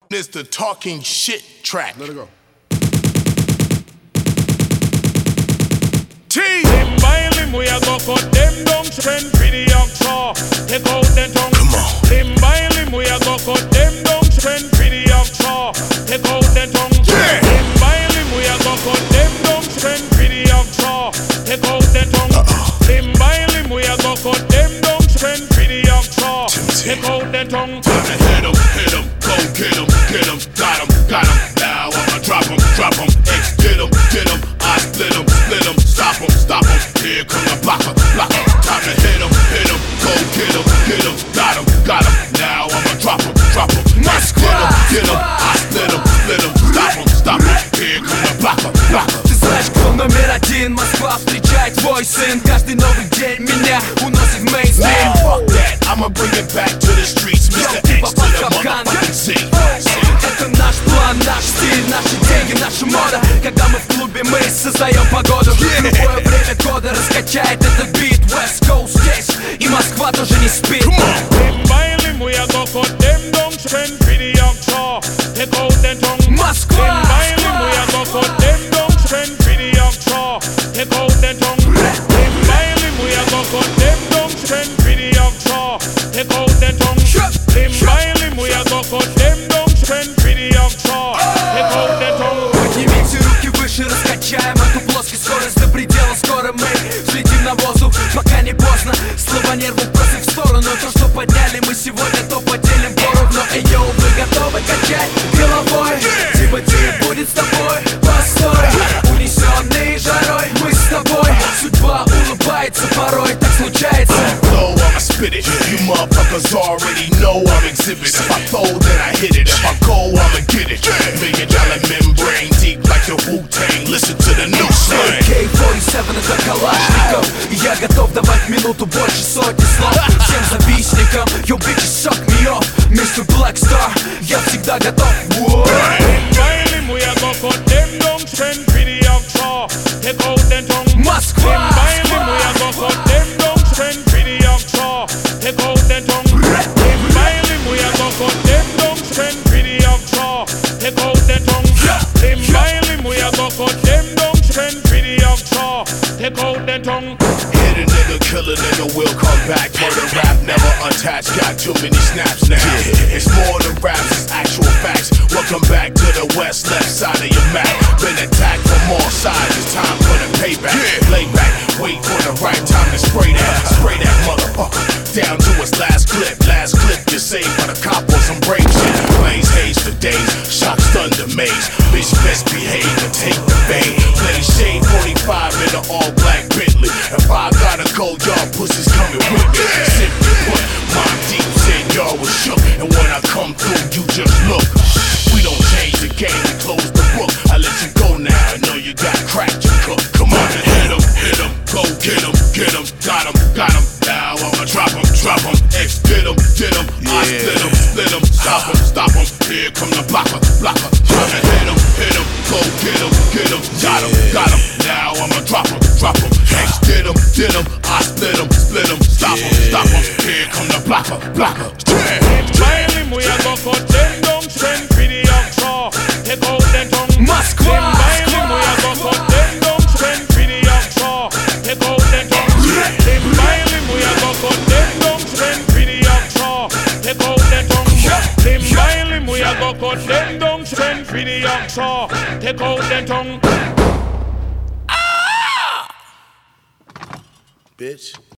It's the talking shit track. Let it go. T. Them violin we a go cut them down, spend for the oxa. Take out the tongue. Come on. Them violin we a go cut them down, spend for the oxa. Take out the tongue. Yeah. Them violin we a go cut them down, spend for the oxa. Take out the tongue. Them violin we a go cut them down, spend for the oxa. Take out the tongue. Time to hit 'em, go get 'em, got 'em. Now I'ma drop 'em, X get 'em, I split 'em, stop 'em. Here come the blocker. Time to hit 'em, go get 'em, got 'em. Now I'ma drop 'em, X get 'em, I split 'em, stop 'em. Here come the blocker. Ты знаешь, кто номер один? Москва встречает твой сын. Каждый новый день меня уносит в мейнстрим. Fuck that, I'ma bring it back to the streets, Mr. X to the motherfucking Z. Это наш план, наш стиль, наши деньги, наша мода. Когда мы в клубе, мы создаем погоду. Любое время года раскачает этот бит. West Coast здесь, и Москва тоже не спит. Them violin we a go cut them down, spend for the oxa. Take out the tongue. Москва! Them violin we a go cut them down, spend for the oxa. Take out the tongue. Them violin we a go cut them down, spend for the oxa. Take out the tongue. Them violin we a go cut them down, spend for the oxa. Take out the tongue. Поднимите руки выше, раскачаем эту плоскость. Скорость до предела, скоро мы взлетим на воздух. Пока не поздно, слова нервов бросим в сторону. То, что подняли мы сегодня, то поделим поровну. Эй, йоу, вы готовы качать головой? Тимати будет с тобой, постой. Унесенный жарой, мы с тобой. Судьба улыбается порой, так случается. Flow, I'ma spit it. You motherfuckers already know I'm exhibit. If I throw, then I hit it. If I go, I'ma get it. $1 million membrane deep like the Wu-Tang. Listen to the new slang. AK-47 это Калашников, и я готов давать минуту больше сотни слов всем завистникам. Yo, bitches, suck me off, Mr. Black Star, я всегда готов. Them violin we a go cut them down, spend for the oxa. Take out the tongue. Москва! Them violin we a go cut them down, spend for the oxa. Take out the tongue. Them violin we a go cut them down, spend for the oxa. Take out the tongue. Them violin we a go cut them down, spend for the oxa. Take out the tongue. Hit a nigga, kill a nigga, we'll come back. Murder rap, never untouched, got too many snaps now. It's more than raps, it's actual facts. Welcome back to the west, left side of your map. Been attacked from all sides, it's time for the payback. Lay back, wait for the right time to spray that motherfucker down to its last clip you saved for the cop on some brave shit. Blaze haze for days, shocks thunder maze. Bitch best behave and take the bait. Play shade 45 in an all black Bentley. If I gotta go, y'all pussies coming with me. Simply put, Mom Deep said y'all was shook, and when I come through, you just look. We don't change the game, we close the book. I let you go now, I know you got crack to cook. Come on and hit 'em, go get 'em, got 'em. Now I'ma drop 'em, X get 'em, I split 'em, stop 'em. Here come the blocker. Tryna hit 'em, go get 'em, got 'em. Now I'ma drop 'em, X get 'em, I split 'em, stop 'em. Here come the blocker. Them violin we a go cut them down, spend for the oxa. Take out the tongue. Москва! Them violin we a go cut them down, spend for the oxa. Take out the tongue. Them violin we a go cut them down, spend for the oxa. Take out the tongue. Them violin we a go cut them down, spend for the oxa. Take out the tongue. Bitch.